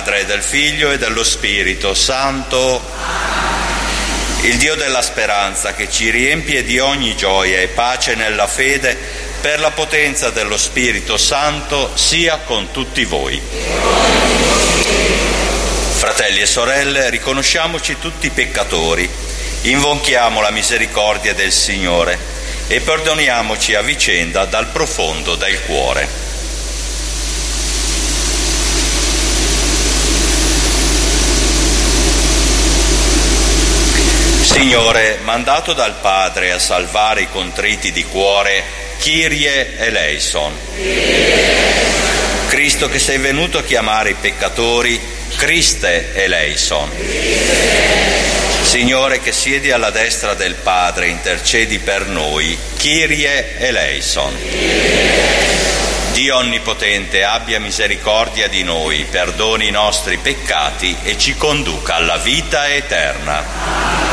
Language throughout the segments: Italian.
Padre, del Figlio e dello Spirito Santo. Il Dio della speranza, che ci riempie di ogni gioia e pace nella fede, per la potenza dello Spirito Santo, sia con tutti voi. Fratelli e sorelle, riconosciamoci tutti peccatori, invochiamo la misericordia del Signore e perdoniamoci a vicenda dal profondo del cuore. Signore, mandato dal Padre a salvare i contriti di cuore, Kyrie eleison. Cristo, che sei venuto a chiamare i peccatori, Christe eleison. Signore, che siedi alla destra del Padre, intercedi per noi, Kyrie eleison. Dio Onnipotente, abbia misericordia di noi, perdoni i nostri peccati e ci conduca alla vita eterna.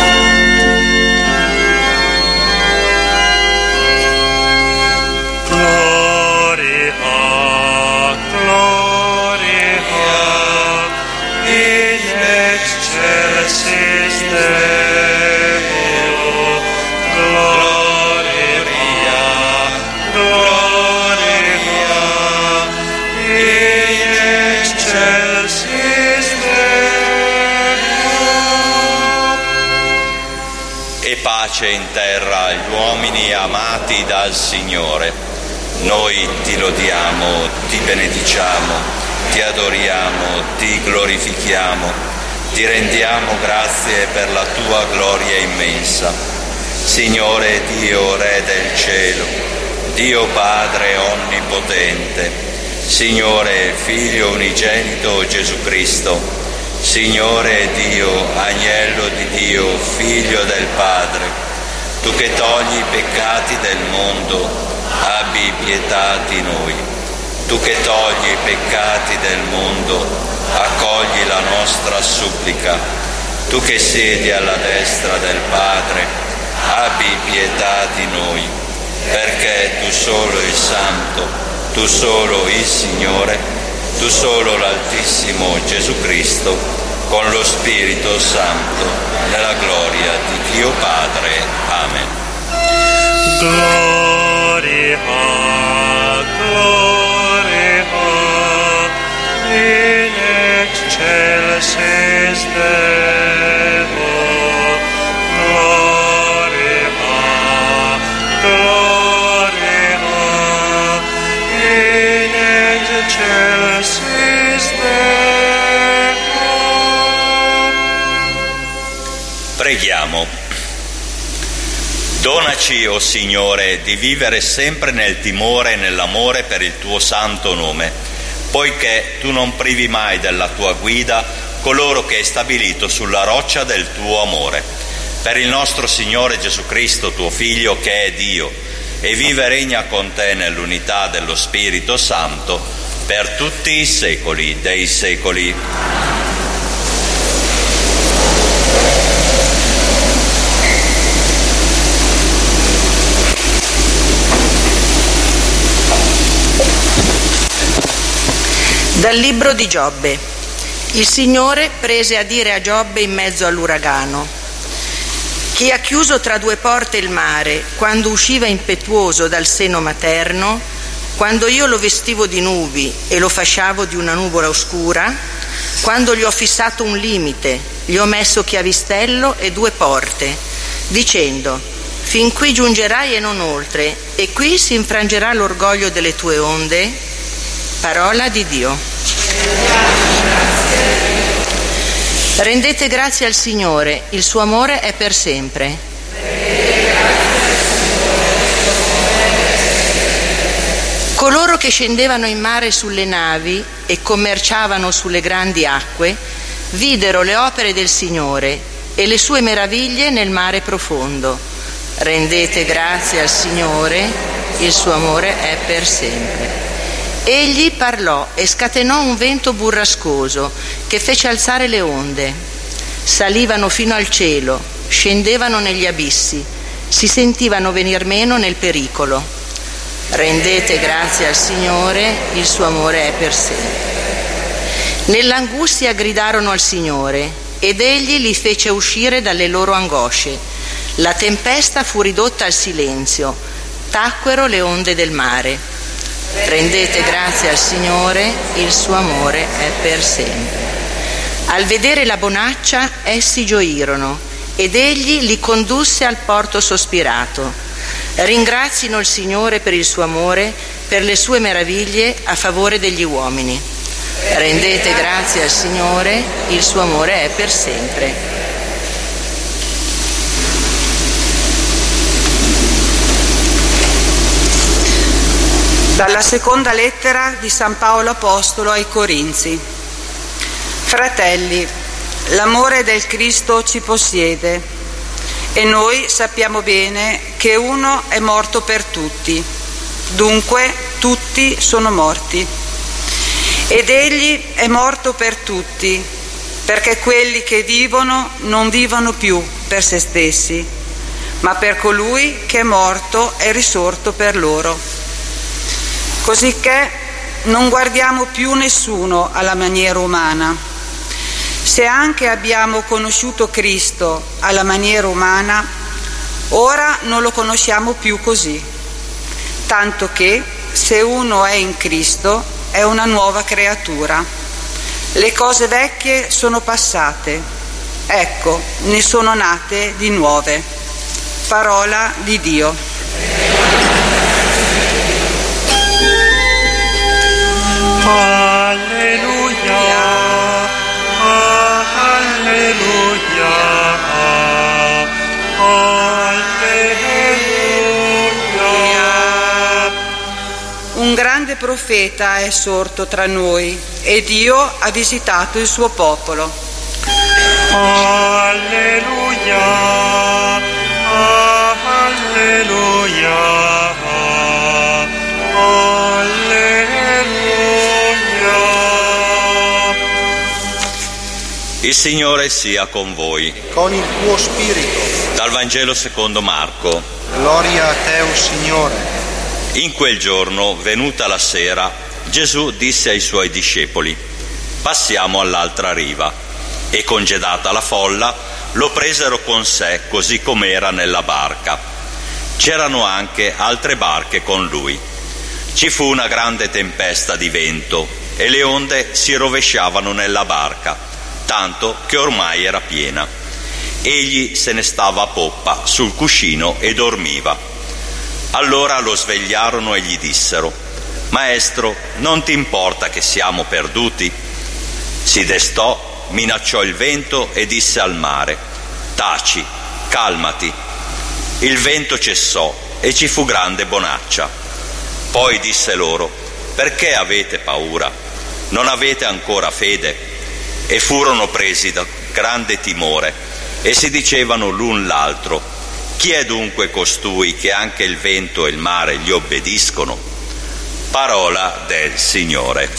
Pace in terra agli uomini amati dal Signore. Noi ti lodiamo, ti benediciamo, ti adoriamo, ti glorifichiamo, ti rendiamo grazie per la tua gloria immensa. Signore Dio, Re del cielo, Dio Padre onnipotente, Signore Figlio unigenito Gesù Cristo, Signore Dio, Agnello di Dio, Figlio del Padre, tu che togli i peccati del mondo, abbi pietà di noi. Tu che togli i peccati del mondo, accogli la nostra supplica. Tu che siedi alla destra del Padre, abbi pietà di noi, perché tu solo il Santo, tu solo il Signore, tu solo l'Altissimo Gesù Cristo, con lo Spirito Santo, nella gloria di Dio Padre. Amen. Gloria, gloria, in excelsis Deo, gloria, gloria, in excelsis Deo. Preghiamo. Donaci, o Signore, di vivere sempre nel timore e nell'amore per il tuo santo nome, poiché tu non privi mai della tua guida coloro che hai stabilito sulla roccia del tuo amore. Per il nostro Signore Gesù Cristo, tuo Figlio, che è Dio, e vive e regna con te nell'unità dello Spirito Santo, per tutti i secoli dei secoli. Dal libro di Giobbe. Il Signore prese a dire a Giobbe in mezzo all'uragano: chi ha chiuso tra due porte il mare quando usciva impetuoso dal seno materno, quando io lo vestivo di nubi e lo fasciavo di una nuvola oscura, quando gli ho fissato un limite, gli ho messo chiavistello e due porte, dicendo: fin qui giungerai e non oltre, e qui si infrangerà l'orgoglio delle tue onde. Parola di Dio. Rendete grazie al Signore, il suo amore è per sempre. Coloro che scendevano in mare sulle navi e commerciavano sulle grandi acque videro le opere del Signore e le sue meraviglie nel mare profondo. Rendete grazie al Signore, il suo amore è per sempre. Egli parlò e scatenò un vento burrascoso che fece alzare le onde. Salivano fino al cielo, scendevano negli abissi, si sentivano venir meno nel pericolo. Rendete grazie al Signore, il suo amore è per sempre. Nell'angustia gridarono al Signore ed Egli li fece uscire dalle loro angosce. La tempesta fu ridotta al silenzio, tacquero le onde del mare. Rendete grazie al Signore, il suo amore è per sempre. Al vedere la bonaccia essi gioirono ed Egli li condusse al porto sospirato. Ringrazino il Signore per il suo amore, per le sue meraviglie a favore degli uomini. Rendete grazie al Signore, il suo amore è per sempre. Dalla seconda lettera di San Paolo Apostolo ai Corinzi. Fratelli, l'amore del Cristo ci possiede e noi sappiamo bene che uno è morto per tutti, dunque tutti sono morti. Ed egli è morto per tutti, perché quelli che vivono non vivono più per se stessi, ma per colui che è morto e risorto per loro. Cosicché non guardiamo più nessuno alla maniera umana. Se anche abbiamo conosciuto Cristo alla maniera umana, ora non lo conosciamo più così, tanto che se uno è in Cristo è una nuova creatura. Le cose vecchie sono passate, ecco, ne sono nate di nuove. Parola di Dio. Alleluia, alleluia, alleluia. Un grande profeta è sorto tra noi e Dio ha visitato il suo popolo. Alleluia, alleluia, alleluia. Il Signore sia con voi. Con il tuo spirito. Dal Vangelo secondo Marco. Gloria a te, o Signore. In quel giorno, venuta la sera, Gesù disse ai suoi discepoli: passiamo all'altra riva. E congedata la folla, lo presero con sé così com'era nella barca. C'erano anche altre barche con lui. Ci fu una grande tempesta di vento e le onde si rovesciavano nella barca, tanto che ormai era piena. Egli se ne stava a poppa sul cuscino e dormiva. Allora lo svegliarono e gli dissero: Maestro, non ti importa che siamo perduti? Si destò, minacciò il vento e disse al mare: taci, calmati. Il vento cessò e ci fu grande bonaccia. Poi disse loro: perché avete paura? Non avete ancora fede? E furono presi da grande timore e si dicevano l'un l'altro: chi è dunque costui che anche il vento e il mare gli obbediscono? Parola del Signore.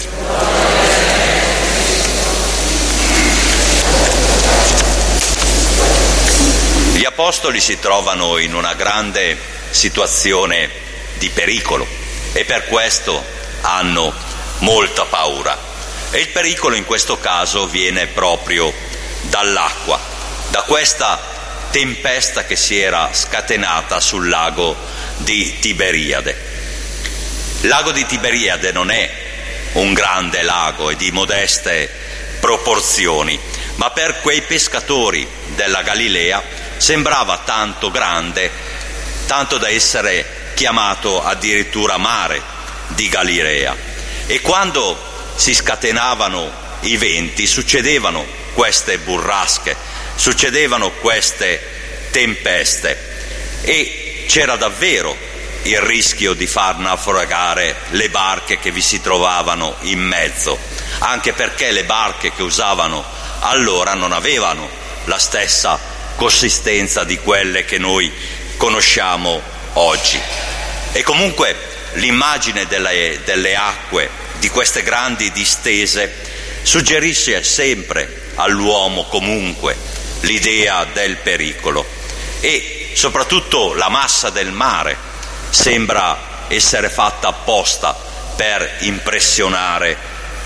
Gli apostoli si trovano in una grande situazione di pericolo e per questo hanno molta paura. E il pericolo in questo caso viene proprio dall'acqua, da questa tempesta che si era scatenata sul lago di Tiberiade. Il lago di Tiberiade non è un grande lago e di modeste proporzioni, ma per quei pescatori della Galilea sembrava tanto grande, tanto da essere chiamato addirittura mare di Galilea. E quando si scatenavano i venti succedevano queste burrasche, succedevano queste tempeste e c'era davvero il rischio di far naufragare le barche che vi si trovavano in mezzo, anche perché le barche che usavano allora non avevano la stessa consistenza di quelle che noi conosciamo oggi. E comunque l'immagine delle acque, di queste grandi distese, suggerisce sempre all'uomo comunque l'idea del pericolo e soprattutto la massa del mare sembra essere fatta apposta per impressionare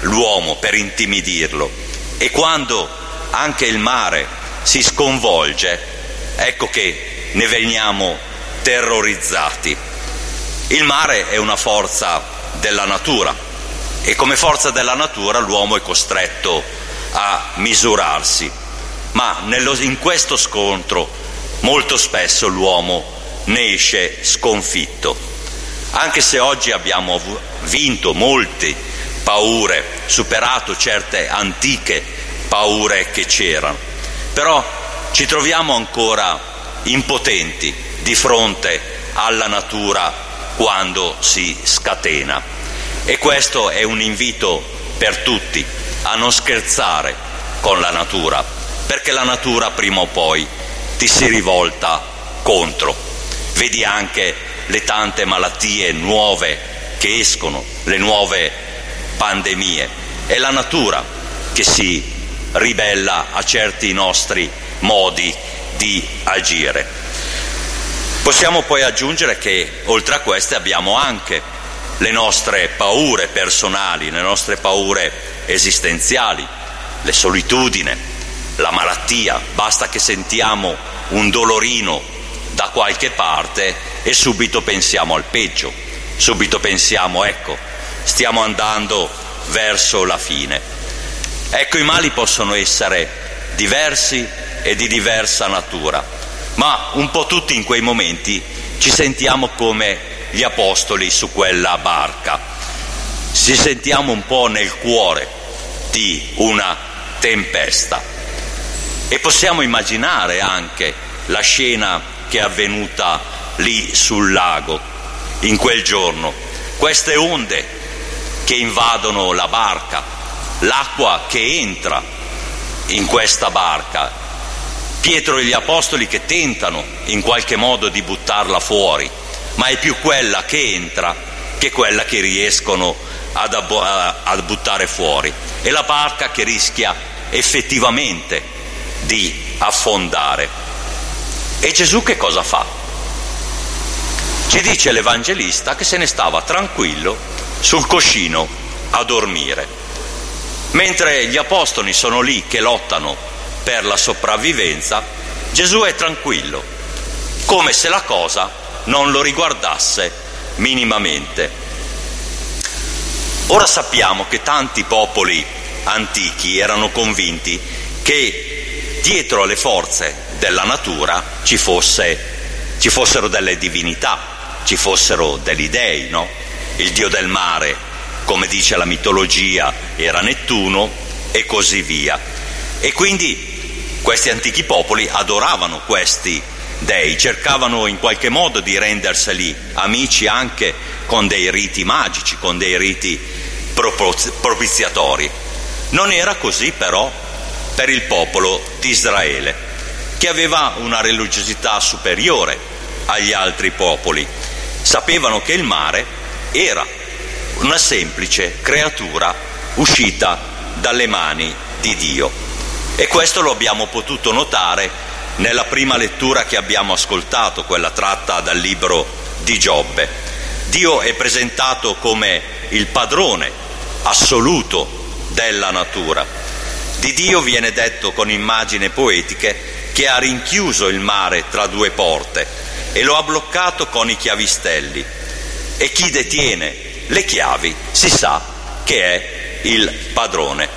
l'uomo, per intimidirlo. E quando anche il mare si sconvolge, ecco che ne veniamo terrorizzati. Il mare è una forza della natura e come forza della natura l'uomo è costretto a misurarsi, ma in questo scontro molto spesso l'uomo ne esce sconfitto. Anche se oggi abbiamo vinto molte paure, superato certe antiche paure che c'erano, però ci troviamo ancora impotenti di fronte alla natura quando si scatena. E questo è un invito per tutti a non scherzare con la natura, perché la natura prima o poi ti si rivolta contro. Vedi anche le tante malattie nuove che escono, le nuove pandemie. È la natura che si ribella a certi nostri modi di agire. Possiamo poi aggiungere che oltre a queste abbiamo anche le nostre paure personali, le nostre paure esistenziali, le solitudine, la malattia. Basta che sentiamo un dolorino da qualche parte e subito pensiamo al peggio, subito pensiamo ecco, stiamo andando verso la fine. Ecco, i mali possono essere diversi e di diversa natura, ma un po' tutti in quei momenti ci sentiamo come gli apostoli su quella barca, ci sentiamo un po' nel cuore di una tempesta e possiamo immaginare anche la scena che è avvenuta lì sul lago in quel giorno, queste onde che invadono la barca, l'acqua che entra in questa barca, Pietro e gli apostoli che tentano in qualche modo di buttarla fuori, ma è più quella che entra che quella che riescono a buttare fuori, e la barca che rischia effettivamente di affondare. E Gesù che cosa fa? Ci dice l'Evangelista che se ne stava tranquillo sul cuscino a dormire, mentre gli apostoli sono lì che lottano per la sopravvivenza. Gesù è tranquillo, come se la cosa non lo riguardasse minimamente. Ora sappiamo che tanti popoli antichi erano convinti che dietro alle forze della natura ci fossero delle divinità, ci fossero degli dei, no? Il dio del mare, come dice la mitologia, era Nettuno e così via. E quindi questi antichi popoli adoravano questi dei, cercavano in qualche modo di renderseli amici anche con dei riti magici, con dei riti propiziatori. Non era così però per il popolo di Israele, che aveva una religiosità superiore agli altri popoli. Sapevano che il mare era una semplice creatura uscita dalle mani di Dio, e questo lo abbiamo potuto notare nella prima lettura che abbiamo ascoltato, quella tratta dal libro di Giobbe. Dio è presentato come il padrone assoluto della natura. Di Dio viene detto con immagini poetiche che ha rinchiuso il mare tra due porte e lo ha bloccato con i chiavistelli, e chi detiene le chiavi si sa che è il padrone.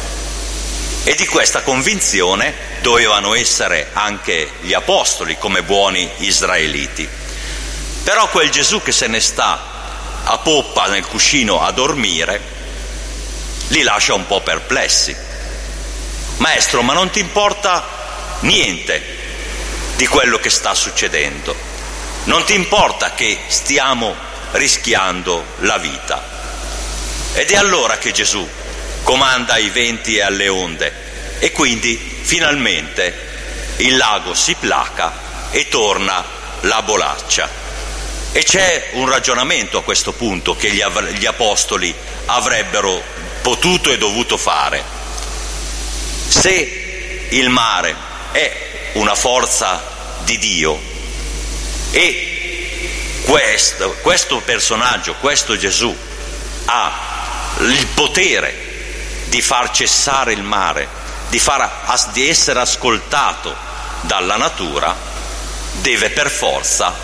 E di questa convinzione dovevano essere anche gli apostoli come buoni israeliti. Però quel Gesù che se ne sta a poppa nel cuscino a dormire li lascia un po' perplessi. Maestro, ma non ti importa niente di quello che sta succedendo? Non ti importa che stiamo rischiando la vita? Ed è allora che Gesù comanda ai venti e alle onde, e quindi finalmente il lago si placa e torna la bolaccia. E c'è un ragionamento a questo punto che gli apostoli avrebbero potuto e dovuto fare. Se il mare è una forza di Dio e questo personaggio, questo Gesù, ha il potere di far cessare il mare, di essere ascoltato dalla natura, deve per forza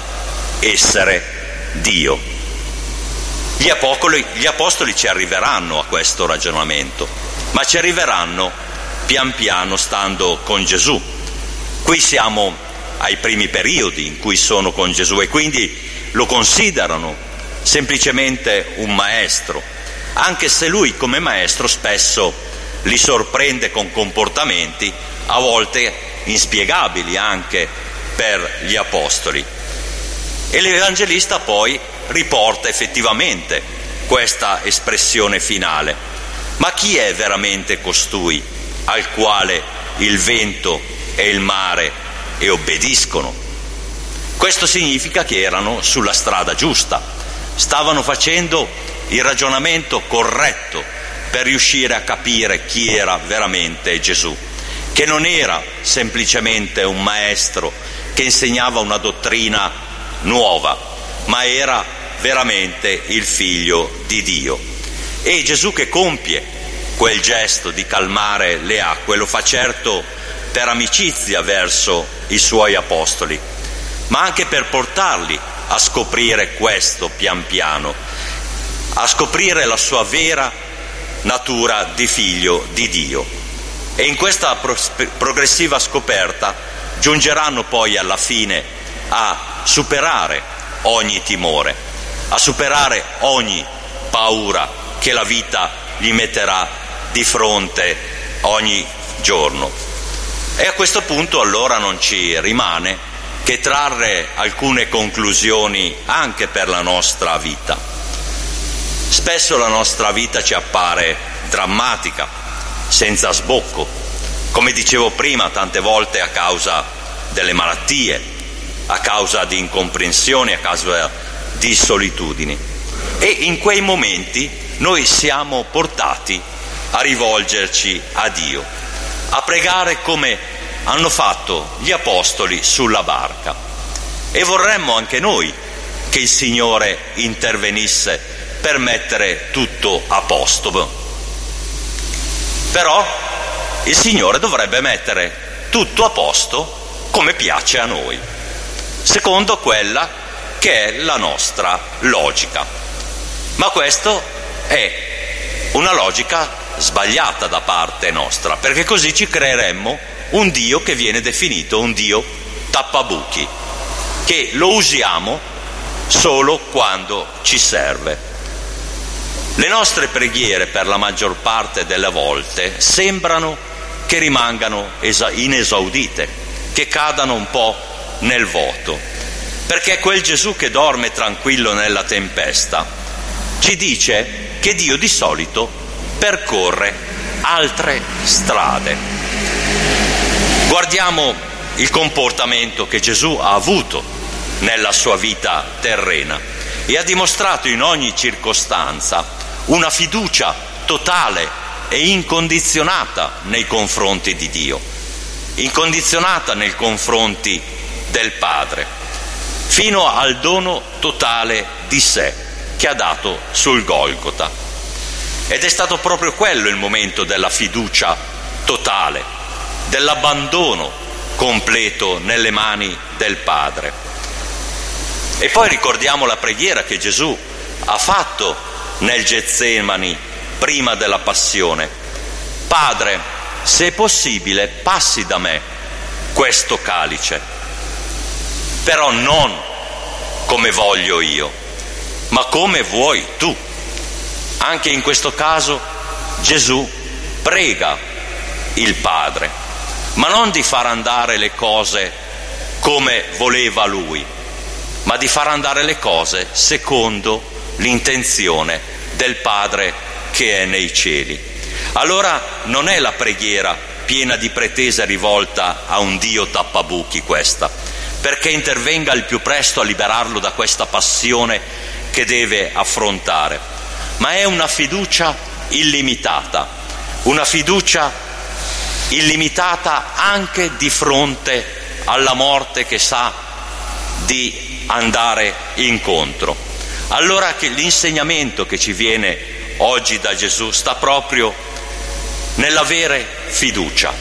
essere Dio. Gli apostoli ci arriveranno a questo ragionamento, ma ci arriveranno pian piano stando con Gesù. Qui siamo ai primi periodi in cui sono con Gesù e quindi lo considerano semplicemente un maestro, anche se lui come maestro spesso li sorprende con comportamenti a volte inspiegabili anche per gli apostoli. E l'Evangelista poi riporta effettivamente questa espressione finale: ma chi è veramente costui al quale il vento e il mare obbediscono? Questo significa che erano sulla strada giusta, stavano facendo il ragionamento corretto per riuscire a capire chi era veramente Gesù, che non era semplicemente un maestro che insegnava una dottrina nuova, ma era veramente il figlio di Dio. E Gesù che compie quel gesto di calmare le acque lo fa certo per amicizia verso i suoi apostoli, ma anche per portarli a scoprire questo pian piano, a scoprire la sua vera natura di figlio di Dio. E in questa progressiva scoperta giungeranno poi alla fine a superare ogni timore, a superare ogni paura che la vita gli metterà di fronte ogni giorno. E a questo punto allora non ci rimane che trarre alcune conclusioni anche per la nostra vita. Spesso la nostra vita ci appare drammatica, senza sbocco, come dicevo prima, tante volte a causa delle malattie, a causa di incomprensioni, a causa di solitudini. E in quei momenti noi siamo portati a rivolgerci a Dio, a pregare come hanno fatto gli apostoli sulla barca. E vorremmo anche noi che il Signore intervenisse per mettere tutto a posto. Però il Signore dovrebbe mettere tutto a posto come piace a noi, secondo quella che è la nostra logica. Ma questo è una logica sbagliata da parte nostra, perché così ci creeremmo un Dio che viene definito un Dio tappabuchi, che lo usiamo solo quando ci serve. Le nostre preghiere per la maggior parte delle volte sembrano che rimangano inesaudite, che cadano un po' nel vuoto, perché quel Gesù che dorme tranquillo nella tempesta ci dice che Dio di solito percorre altre strade. Guardiamo il comportamento che Gesù ha avuto nella sua vita terrena e ha dimostrato in ogni circostanza una fiducia totale e incondizionata nei confronti di Dio, incondizionata nei confronti del Padre, fino al dono totale di sé che ha dato sul Golgota. Ed è stato proprio quello il momento della fiducia totale, dell'abbandono completo nelle mani del Padre. E poi ricordiamo la preghiera che Gesù ha fatto nel Getsemani prima della passione: Padre, se è possibile, passi da me questo calice, però non come voglio io, ma come vuoi tu. Anche in questo caso Gesù prega il Padre, ma non di far andare le cose come voleva lui, ma di far andare le cose secondo l'intenzione del Padre che è nei cieli. Allora non è la preghiera piena di pretesa rivolta a un Dio tappabuchi questa, perché intervenga il più presto a liberarlo da questa passione che deve affrontare, ma è una fiducia illimitata, una fiducia illimitata anche di fronte alla morte che sa di andare incontro. Allora che l'insegnamento che ci viene oggi da Gesù sta proprio nell'avere fiducia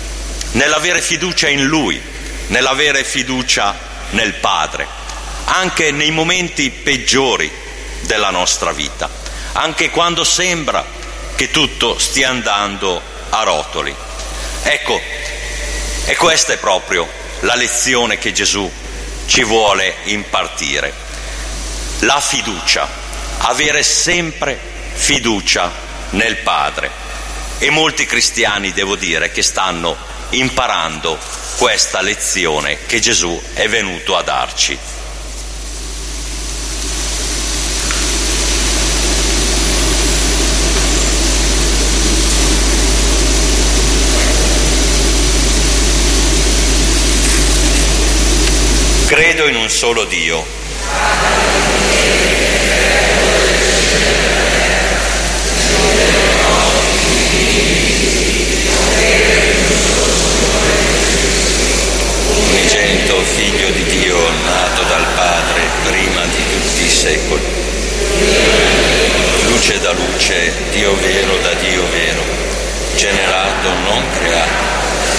in Lui, nell'avere fiducia nel Padre, anche nei momenti peggiori della nostra vita, anche quando sembra che tutto stia andando a rotoli. Ecco, e questa è proprio la lezione che Gesù ci vuole impartire. La fiducia, avere sempre fiducia nel Padre. E molti cristiani, devo dire, che stanno imparando questa lezione che Gesù è venuto a darci. Credo in un solo Dio, unigenito Figlio di Dio, nato dal Padre prima di tutti i secoli, luce da luce, Dio vero da Dio vero, generato, non creato.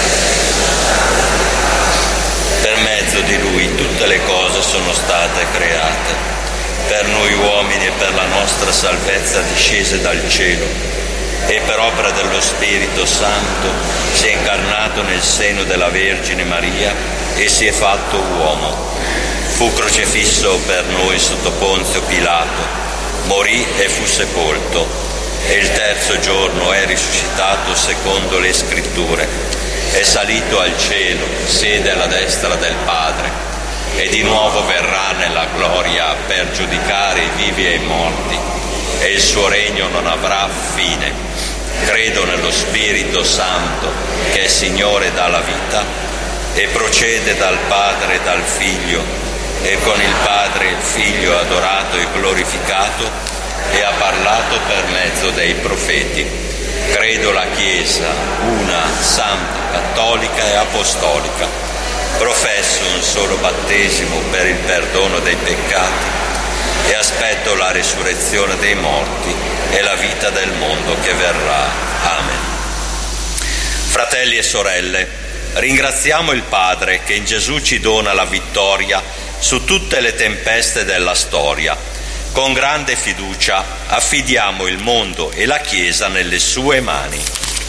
Per mezzo di Lui tutte le cose sono state create, per noi uomini e per la nostra salvezza discese dal cielo, e per opera dello Spirito Santo si è incarnato nel seno della Vergine Maria e si è fatto uomo. Fu crocifisso per noi sotto Ponzio Pilato, morì e fu sepolto, e il terzo giorno è risuscitato secondo le Scritture. È salito al cielo, siede alla destra del Padre, e di nuovo verrà nella gloria per giudicare i vivi e i morti, e il suo regno non avrà fine. Credo nello Spirito Santo, che è Signore dalla vita, e procede dal Padre e dal Figlio, e con il Padre e il Figlio è adorato e glorificato, e ha parlato per mezzo dei profeti. Credo la Chiesa, una, santa, cattolica e apostolica. Professo un solo battesimo per il perdono dei peccati e aspetto la risurrezione dei morti e la vita del mondo che verrà. Amen. Fratelli e sorelle, ringraziamo il Padre che in Gesù ci dona la vittoria su tutte le tempeste della storia. Con grande fiducia affidiamo il mondo e la Chiesa nelle sue mani.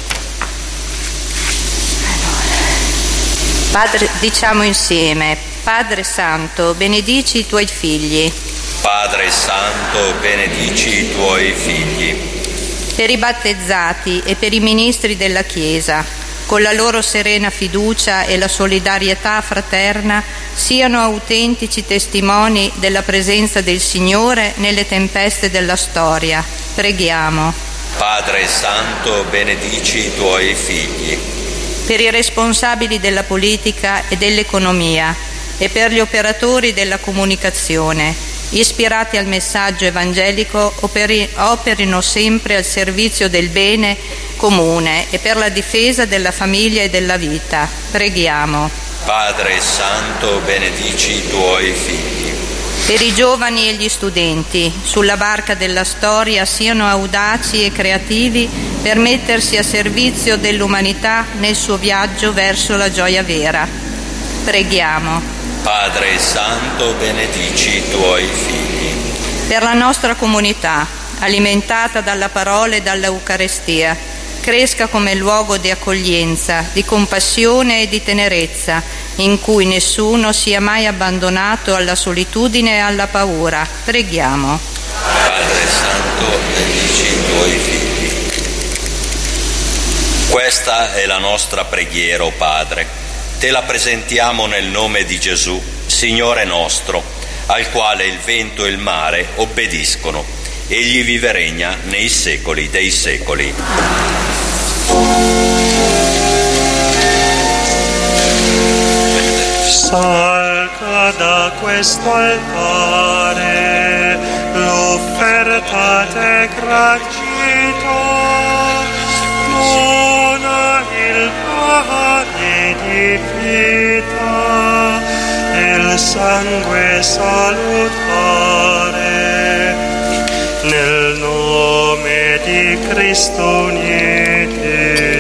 Padre, diciamo insieme: Padre Santo, benedici i tuoi figli. Padre Santo, benedici i tuoi figli. Per i battezzati e per i ministri della Chiesa, con la loro serena fiducia e la solidarietà fraterna, siano autentici testimoni della presenza del Signore nelle tempeste della storia. Preghiamo. Padre Santo, benedici i tuoi figli. Per i responsabili della politica e dell'economia e per gli operatori della comunicazione, ispirati al messaggio evangelico, operino sempre al servizio del bene comune e per la difesa della famiglia e della vita. Preghiamo. Padre Santo, benedici i tuoi figli. Per i giovani e gli studenti, sulla barca della storia, siano audaci e creativi per mettersi a servizio dell'umanità nel suo viaggio verso la gioia vera. Preghiamo. Padre Santo, benedici i tuoi figli. Per la nostra comunità, alimentata dalla parola e dall'Eucarestia, cresca come luogo di accoglienza, di compassione e di tenerezza, in cui nessuno sia mai abbandonato alla solitudine e alla paura. Preghiamo. Padre Santo, benedici i tuoi figli. Questa è la nostra preghiera, o Padre. Te la presentiamo nel nome di Gesù, Signore nostro, al quale il vento e il mare obbediscono. Egli vive e regna nei secoli dei secoli. Salga da questo altare l'offerta te gratuito, dona il pane di vita e il sangue salutare, nel nome di Cristo uniti.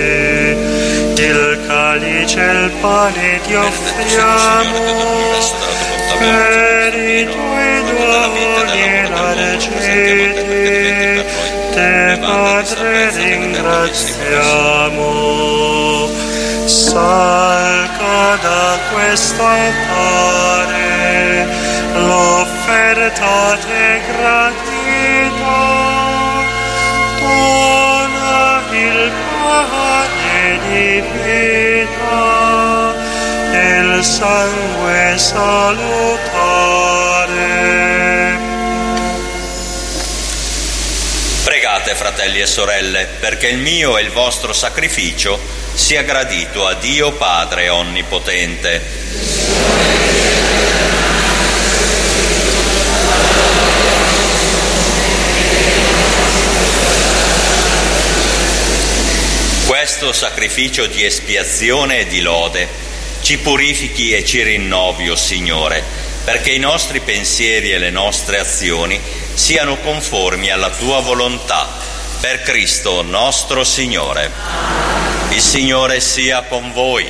calice e il pane ti offriamo, per i tuoi doni e l'argenti, te Padre ringraziamo. Salga da questo altare l'offerta te gradita, dona il pane di vita e il sangue salutare. Pregate, fratelli e sorelle, perché il mio e il vostro sacrificio sia gradito a Dio Padre Onnipotente. Questo sacrificio di espiazione e di lode ci purifichi e ci rinnovi, o Signore, perché i nostri pensieri e le nostre azioni siano conformi alla Tua volontà, per Cristo nostro Signore. Il Signore sia con voi.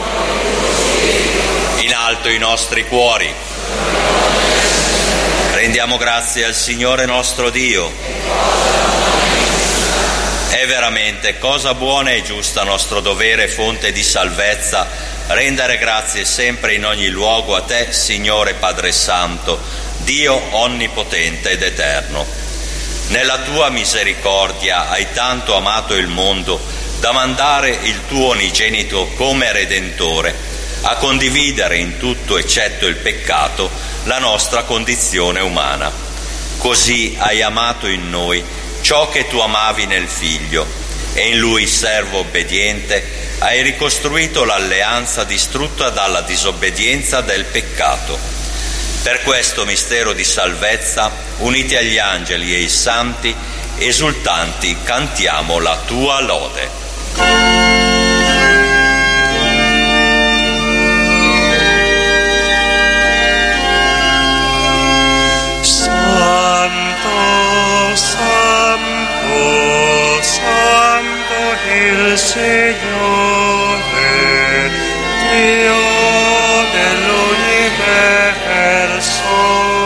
In alto i nostri cuori. Rendiamo grazie al Signore nostro Dio. È veramente cosa buona e giusta, nostro dovere e fonte di salvezza, rendere grazie sempre in ogni luogo a Te, Signore Padre Santo, Dio onnipotente ed eterno. Nella Tua misericordia hai tanto amato il mondo da mandare il Tuo unigenito come Redentore a condividere in tutto, eccetto il peccato, la nostra condizione umana. Così hai amato in noi ciò che Tu amavi nel Figlio, e in Lui, servo obbediente, hai ricostruito l'alleanza distrutta dalla disobbedienza del peccato. Per questo mistero di salvezza, uniti agli angeli e ai santi, esultanti cantiamo la Tua lode. Santo, Santo, Santo il Signore, Dio dell'universo,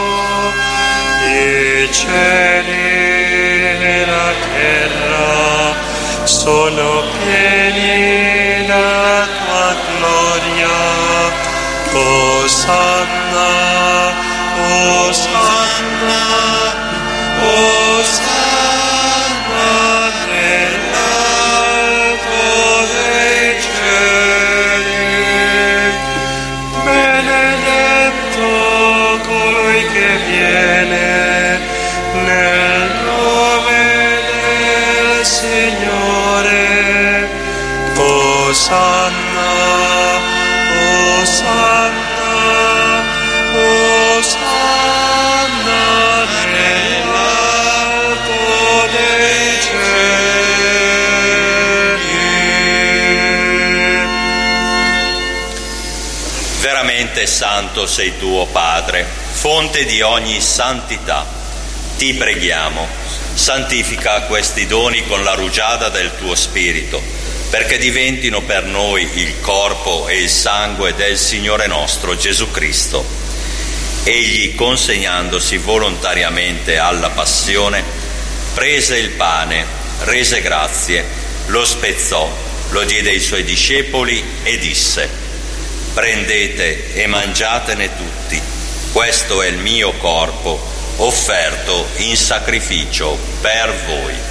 i cieli e la terra sono pieni della Tua gloria. Osanna, Osanna, Osanna nell'alto dei cieli. Benedetto colui che viene nel nome del Signore. Osanna, Osanna, Osanna nell'alto dei cieli. Veramente santo sei Tu, o Padre, fonte di ogni santità. Ti preghiamo, santifica questi doni con la rugiada del Tuo Spirito, perché diventino per noi il corpo e il sangue del Signore nostro Gesù Cristo. Egli, consegnandosi volontariamente alla passione, prese il pane, rese grazie, lo spezzò, lo diede ai Suoi discepoli e disse: prendete e mangiatene tutti, questo è il mio corpo, offerto in sacrificio per voi.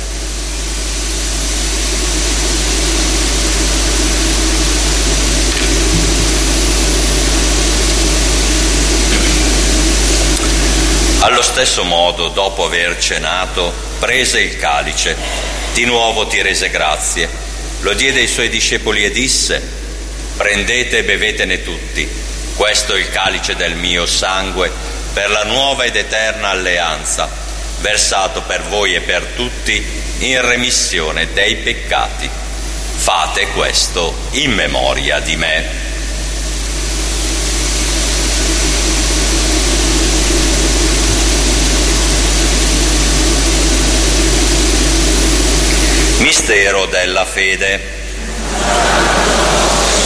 Allo stesso modo, dopo aver cenato, prese il calice, di nuovo ti rese grazie, lo diede ai Suoi discepoli e disse: prendete e bevetene tutti, questo è il calice del mio sangue, per la nuova ed eterna alleanza, versato per voi e per tutti in remissione dei peccati. Fate questo in memoria di me. Mistero della fede.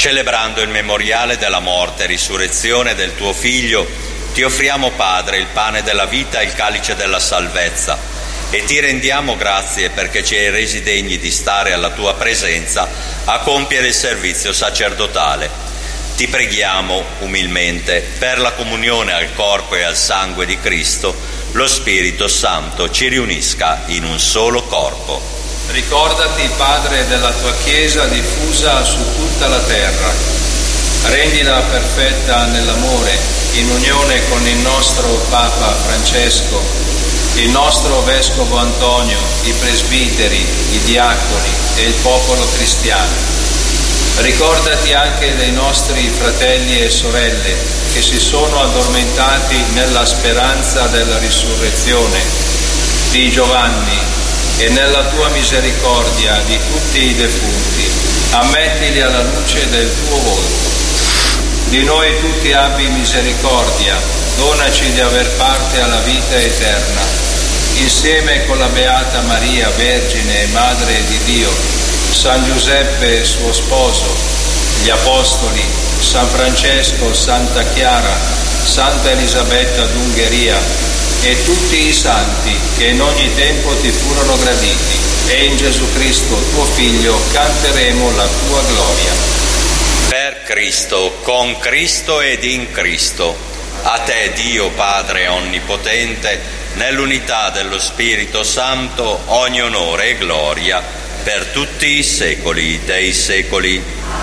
Celebrando il memoriale della morte e risurrezione del tuo Figlio, ti offriamo, Padre, il pane della vita e il calice della salvezza, e ti rendiamo grazie perché ci hai resi degni di stare alla tua presenza a compiere il servizio sacerdotale. Ti preghiamo umilmente per la comunione al corpo e al sangue di Cristo, lo Spirito Santo ci riunisca in un solo corpo. Ricordati, Padre, della tua Chiesa diffusa su tutta la terra. Rendila perfetta nell'amore, in unione con il nostro Papa Francesco, il nostro Vescovo Antonio, i presbiteri, i diaconi e il popolo cristiano. Ricordati anche dei nostri fratelli e sorelle che si sono addormentati nella speranza della risurrezione, di Giovanni, e nella tua misericordia di tutti i defunti. Ammettili alla luce del tuo volto. Di noi tutti abbi misericordia, donaci di aver parte alla vita eterna, insieme con la Beata Maria, Vergine e Madre di Dio, San Giuseppe suo sposo, gli Apostoli, San Francesco, Santa Chiara, Santa Elisabetta d'Ungheria e tutti i santi che in ogni tempo ti furono graditi, e in Gesù Cristo, tuo Figlio, canteremo la tua gloria. Per Cristo, con Cristo ed in Cristo, a te, Dio Padre Onnipotente, nell'unità dello Spirito Santo, ogni onore e gloria per tutti i secoli dei secoli.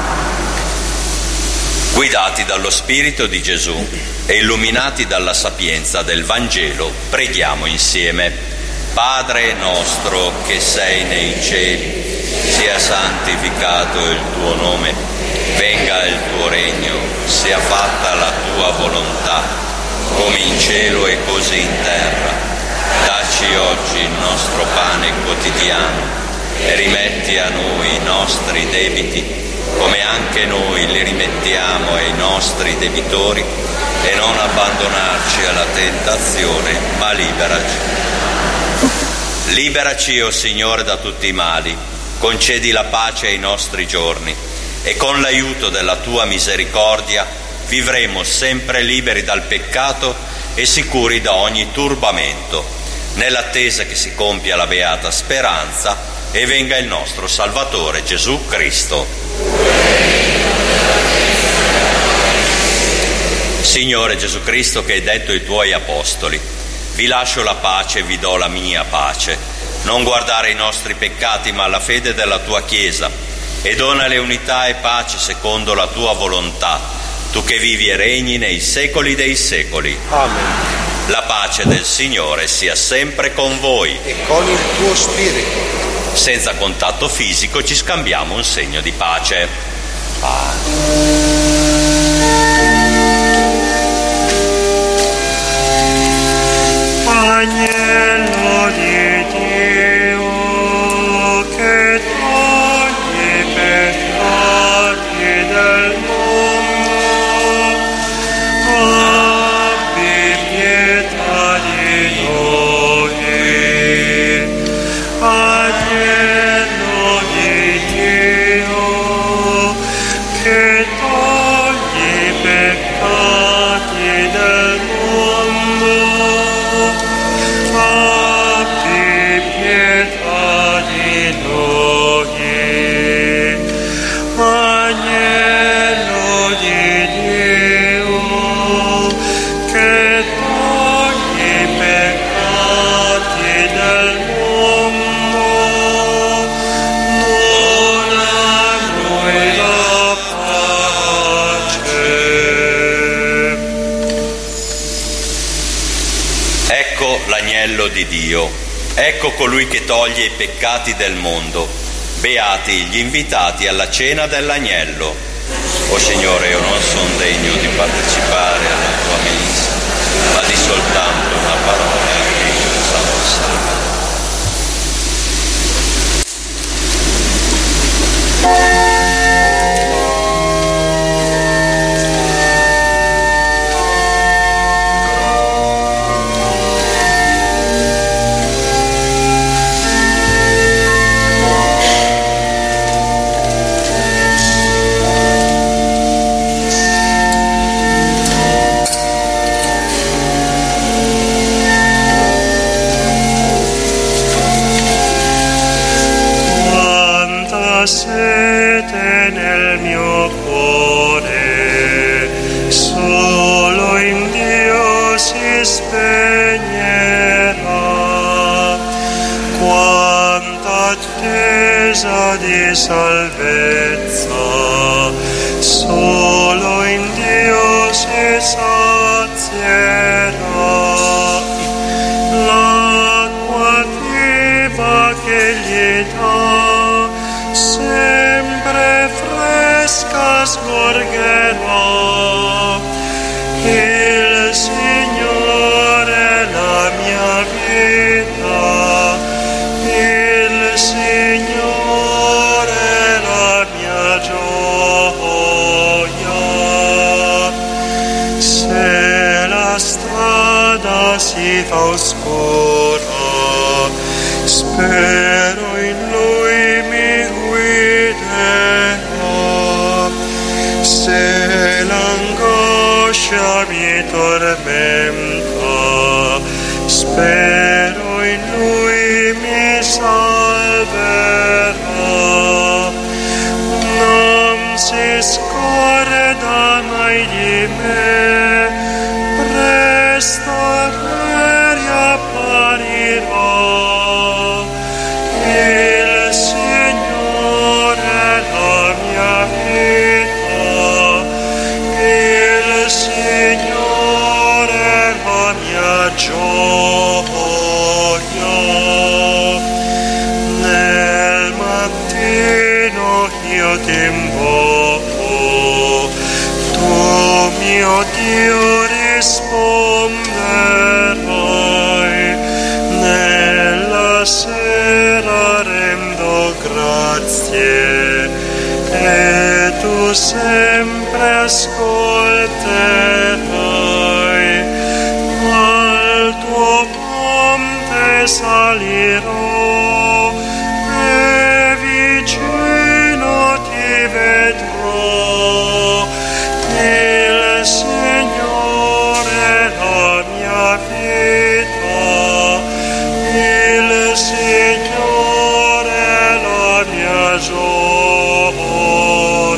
Guidati dallo Spirito di Gesù e illuminati dalla sapienza del Vangelo, preghiamo insieme. Padre nostro che sei nei cieli, sia santificato il tuo nome, venga il tuo regno, sia fatta la tua volontà, come in cielo e così in terra. Dacci oggi il nostro pane quotidiano e rimetti a noi i nostri debiti, come anche noi li rimettiamo ai nostri debitori, e non abbandonarci alla tentazione, ma liberaci. Liberaci, o Signore, da tutti i mali, concedi la pace ai nostri giorni, e con l'aiuto della tua misericordia vivremo sempre liberi dal peccato e sicuri da ogni turbamento, nell'attesa che si compia la beata speranza e venga il nostro Salvatore Gesù Cristo. Signore Gesù Cristo, che hai detto ai tuoi apostoli: vi lascio la pace e vi do la mia pace, non guardare i nostri peccati ma la fede della tua Chiesa, e donale unità e pace secondo la tua volontà, tu che vivi e regni nei secoli dei secoli. Amen. La pace del Signore sia sempre con voi. E con il tuo spirito. Senza contatto fisico ci scambiamo un segno di pace. Agnello di Dio che togli i peccati del mondo, abbi pietà di noi. Agnello di Dio che togli i peccati del mondo, abbi pietà di noi. Agnello di Dio che togli i peccati del mondo, dona a noi la pace. Ecco l'agnello di Dio, ecco colui che toglie i peccati del mondo. Beati gli invitati alla cena dell'agnello. O Signore, io non sono degno di partecipare alla tua mensa, ma di soltanto una parola e io sarò salvo. nel mio cuore, solo in Dio si spegnerà. Quanta attesa di salvezza, solo in Dio si sazierà. L'acqua viva che gli dà, sempre fresca sgorgerà. Il Signore è la mia vita, il Signore è la mia gioia. Se la strada si fa oscura, spero in Lui mi guiderà. Se l'angoscia mi tormenta, spero in Lui mi salverà. Non si scorda mai di me, presto riapparirà. Il Signore è la mia vita, il Signore è la mia gioia. Nel mattino io ti invoco, tu mio Dio risponderai. Nella sera rendo grazie e tu sempre ascolterai. Al tuo monte salirò e vicino ti vedrò. Il Signore è la mia vita, il Signore è la mia gioia.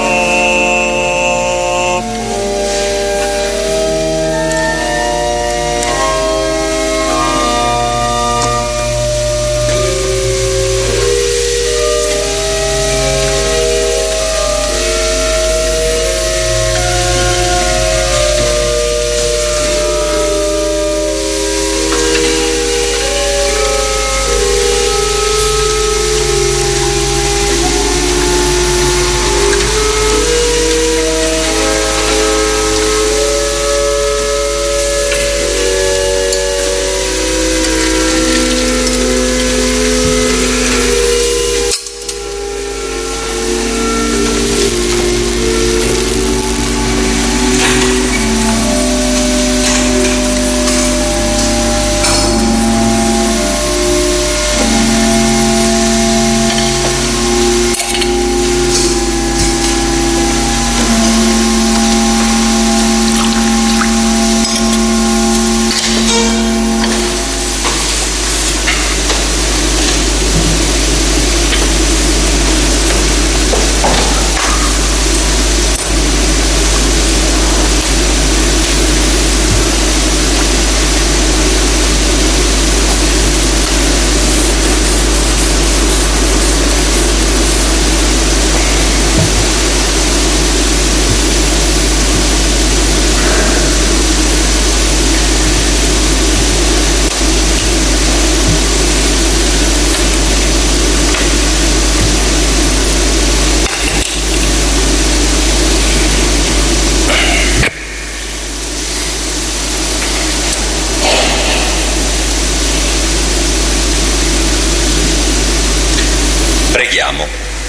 Preghiamo.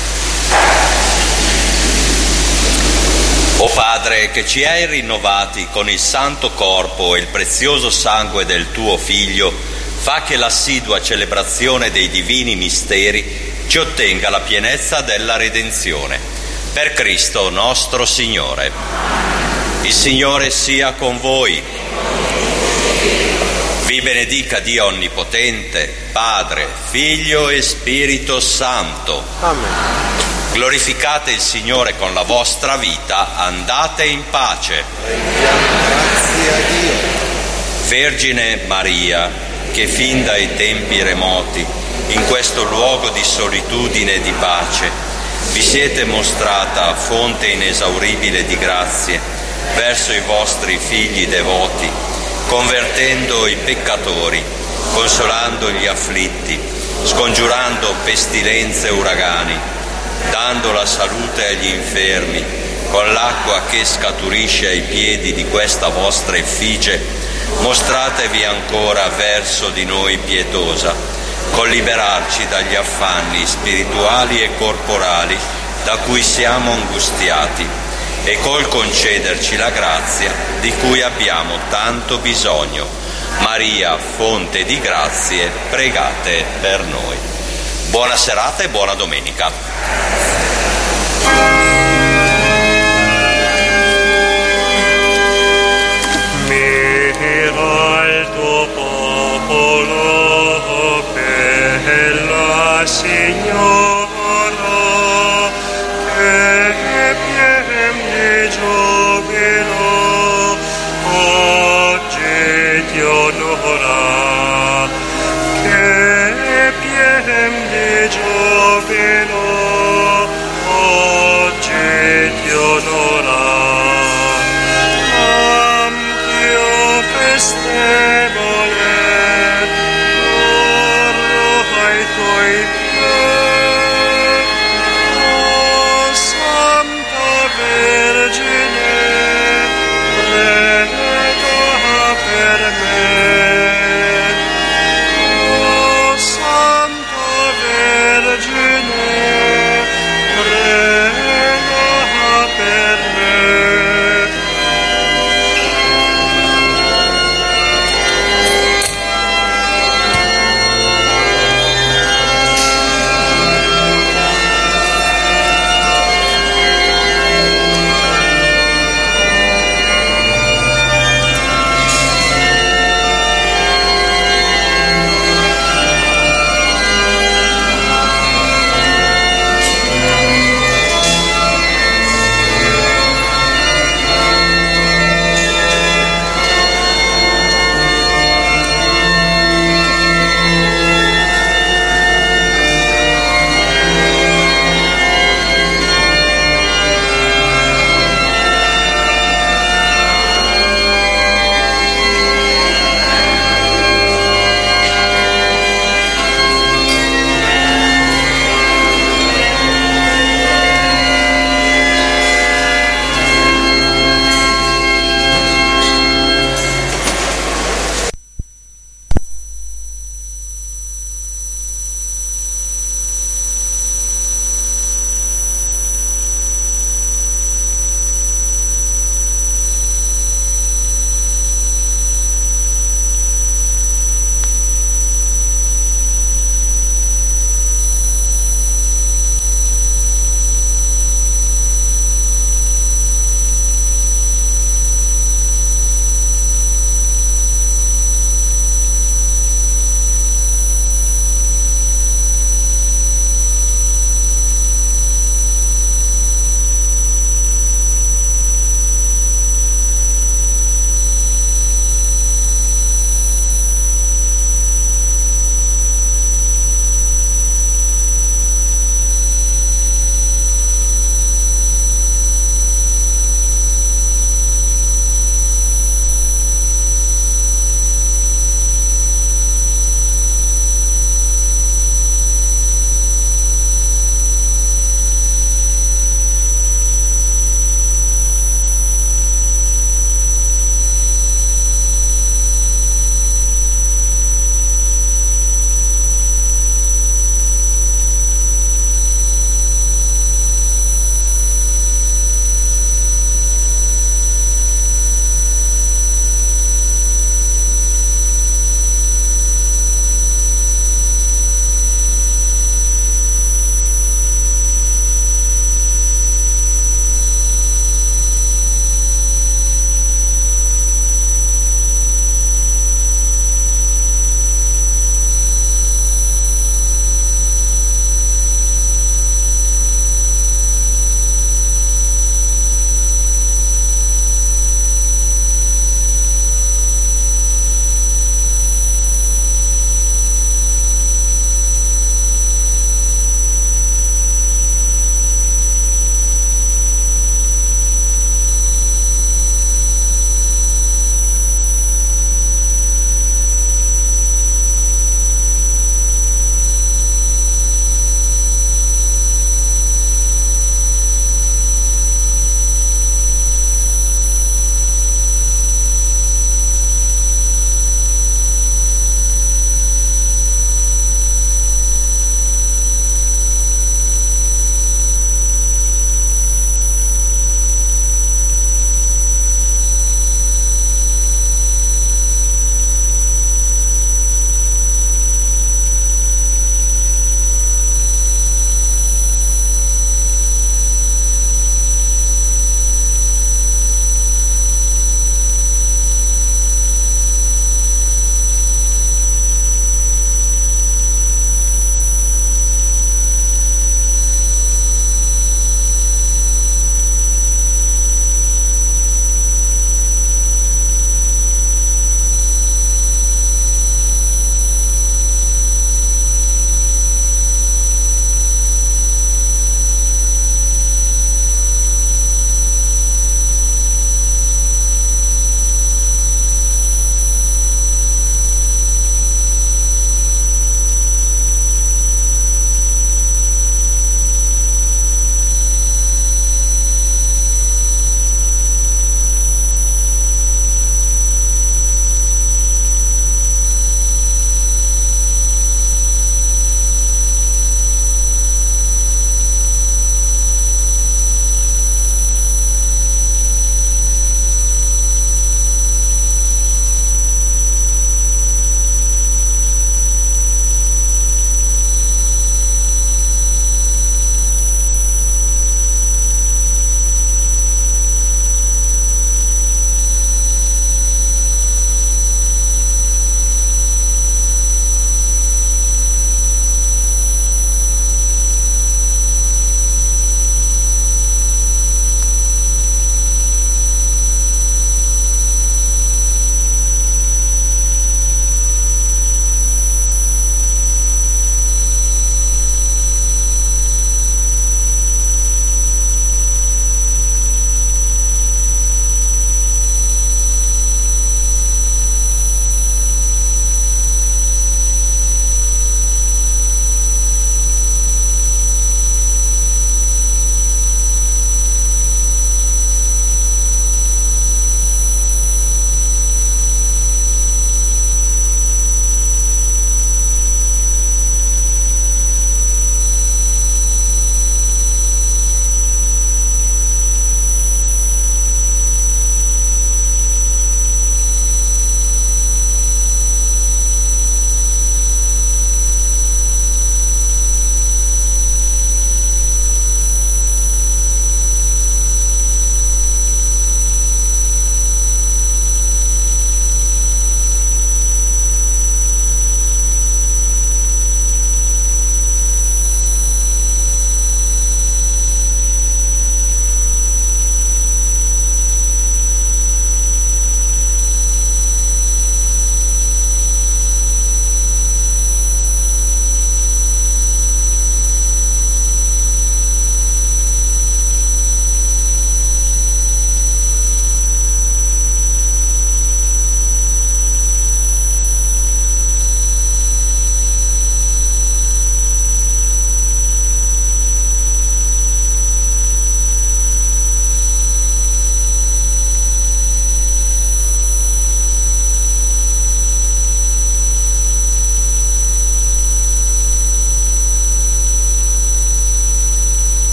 O Padre, che ci hai rinnovati con il santo corpo e il prezioso sangue del tuo Figlio, fa che l'assidua celebrazione dei divini misteri ci ottenga la pienezza della redenzione. Per Cristo nostro Signore. Il Signore sia con voi. Vi benedica Dio Onnipotente, Padre, Figlio e Spirito Santo. Amen. Glorificate il Signore con la vostra vita, andate in pace. Grazie a Dio. Vergine Maria, che fin dai tempi remoti, in questo luogo di solitudine e di pace, vi siete mostrata fonte inesauribile di grazie verso i vostri figli devoti, convertendo i peccatori, consolando gli afflitti, scongiurando pestilenze e uragani, dando la salute agli infermi, con l'acqua che scaturisce ai piedi di questa vostra effigie, mostratevi ancora verso di noi pietosa, col liberarci dagli affanni spirituali e corporali da cui siamo angustiati e col concederci la grazia di cui abbiamo tanto bisogno. Maria, fonte di grazie, pregate per noi. Buona serata e buona domenica.